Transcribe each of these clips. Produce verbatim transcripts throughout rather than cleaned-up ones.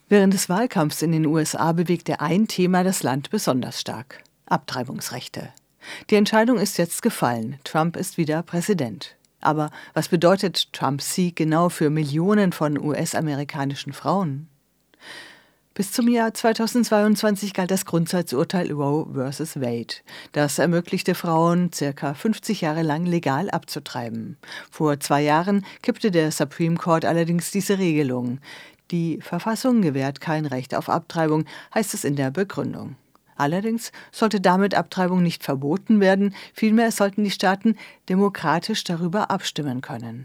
Während des Wahlkampfs in den U S A bewegte ein Thema das Land besonders stark: Abtreibungsrechte. Die Entscheidung ist jetzt gefallen. Trump ist wieder Präsident. Aber was bedeutet Trumps Sieg genau für Millionen von U S-amerikanischen Frauen? Bis zum Jahr zweitausendzweiundzwanzig galt das Grundsatzurteil Roe versus Wade. Das ermöglichte Frauen, circa fünfzig Jahre lang legal abzutreiben. Vor zwei Jahren kippte der Supreme Court allerdings diese Regelung. Die Verfassung gewährt kein Recht auf Abtreibung, heißt es in der Begründung. Allerdings sollte damit Abtreibung nicht verboten werden, vielmehr sollten die Staaten demokratisch darüber abstimmen können.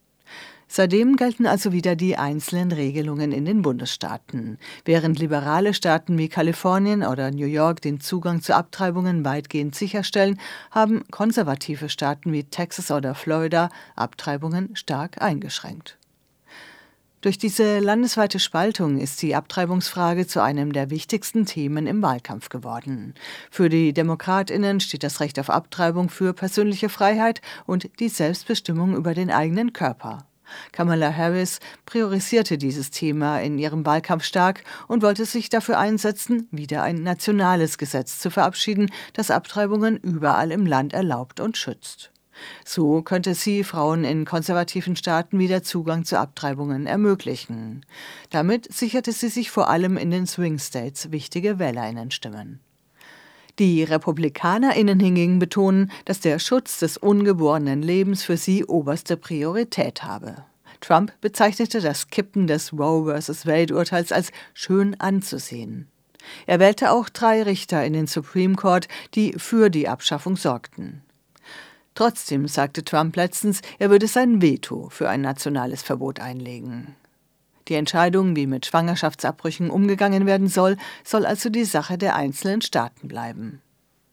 Seitdem gelten also wieder die einzelnen Regelungen in den Bundesstaaten. Während liberale Staaten wie Kalifornien oder New York den Zugang zu Abtreibungen weitgehend sicherstellen, haben konservative Staaten wie Texas oder Florida Abtreibungen stark eingeschränkt. Durch diese landesweite Spaltung ist die Abtreibungsfrage zu einem der wichtigsten Themen im Wahlkampf geworden. Für die DemokratInnen steht das Recht auf Abtreibung für persönliche Freiheit und die Selbstbestimmung über den eigenen Körper. Kamala Harris priorisierte dieses Thema in ihrem Wahlkampf stark und wollte sich dafür einsetzen, wieder ein nationales Gesetz zu verabschieden, das Abtreibungen überall im Land erlaubt und schützt. So könnte sie Frauen in konservativen Staaten wieder Zugang zu Abtreibungen ermöglichen. Damit sicherte sie sich vor allem in den Swing States wichtige WählerInnenstimmen. Die RepublikanerInnen hingegen betonen, dass der Schutz des ungeborenen Lebens für sie oberste Priorität habe. Trump bezeichnete das Kippen des Roe versus Wade-Urteils als schön anzusehen. Er wählte auch drei Richter in den Supreme Court, die für die Abschaffung sorgten. Trotzdem sagte Trump letztens, er würde sein Veto für ein nationales Verbot einlegen. Die Entscheidung, wie mit Schwangerschaftsabbrüchen umgegangen werden soll, soll also die Sache der einzelnen Staaten bleiben.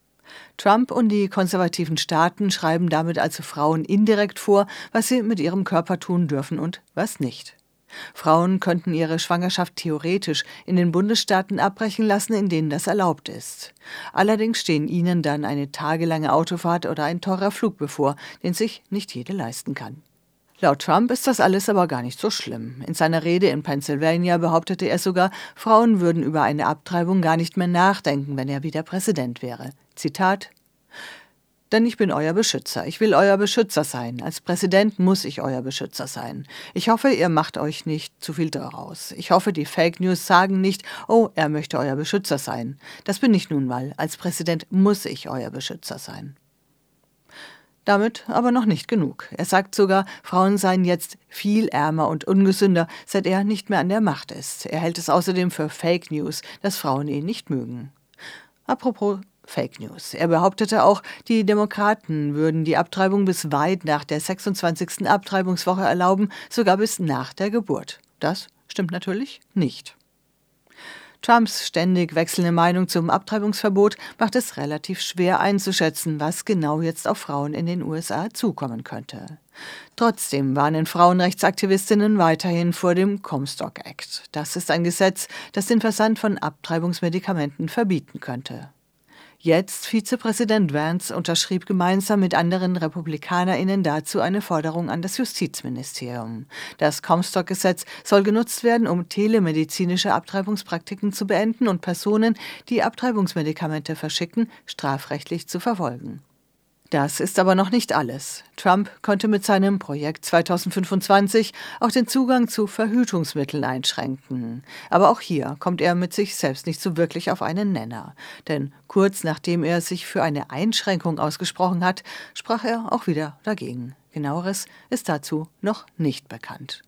Trump und die konservativen Staaten schreiben damit also Frauen indirekt vor, was sie mit ihrem Körper tun dürfen und was nicht. Frauen könnten ihre Schwangerschaft theoretisch in den Bundesstaaten abbrechen lassen, in denen das erlaubt ist. Allerdings stehen ihnen dann eine tagelange Autofahrt oder ein teurer Flug bevor, den sich nicht jede leisten kann. Laut Trump ist das alles aber gar nicht so schlimm. In seiner Rede in Pennsylvania behauptete er sogar, Frauen würden über eine Abtreibung gar nicht mehr nachdenken, wenn er wieder Präsident wäre. Zitat: Denn ich bin euer Beschützer. Ich will euer Beschützer sein. Als Präsident muss ich euer Beschützer sein. Ich hoffe, ihr macht euch nicht zu viel daraus. Ich hoffe, die Fake News sagen nicht, oh, er möchte euer Beschützer sein. Das bin ich nun mal. Als Präsident muss ich euer Beschützer sein. Damit aber noch nicht genug. Er sagt sogar, Frauen seien jetzt viel ärmer und ungesünder, seit er nicht mehr an der Macht ist. Er hält es außerdem für Fake News, dass Frauen ihn nicht mögen. Apropos Fake News. Er behauptete auch, die Demokraten würden die Abtreibung bis weit nach der sechsundzwanzigsten Abtreibungswoche erlauben, sogar bis nach der Geburt. Das stimmt natürlich nicht. Trumps ständig wechselnde Meinung zum Abtreibungsverbot macht es relativ schwer einzuschätzen, was genau jetzt auf Frauen in den U S A zukommen könnte. Trotzdem warnen Frauenrechtsaktivistinnen weiterhin vor dem Comstock Act. Das ist ein Gesetz, das den Versand von Abtreibungsmedikamenten verbieten könnte. Jetzt Vizepräsident Vance unterschrieb gemeinsam mit anderen RepublikanerInnen dazu eine Forderung an das Justizministerium. Das Comstock-Gesetz soll genutzt werden, um telemedizinische Abtreibungspraktiken zu beenden und Personen, die Abtreibungsmedikamente verschicken, strafrechtlich zu verfolgen. Das ist aber noch nicht alles. Trump könnte mit seinem Projekt zweitausendfünfundzwanzig auch den Zugang zu Verhütungsmitteln einschränken. Aber auch hier kommt er mit sich selbst nicht so wirklich auf einen Nenner. Denn kurz nachdem er sich für eine Einschränkung ausgesprochen hat, sprach er auch wieder dagegen. Genaueres ist dazu noch nicht bekannt.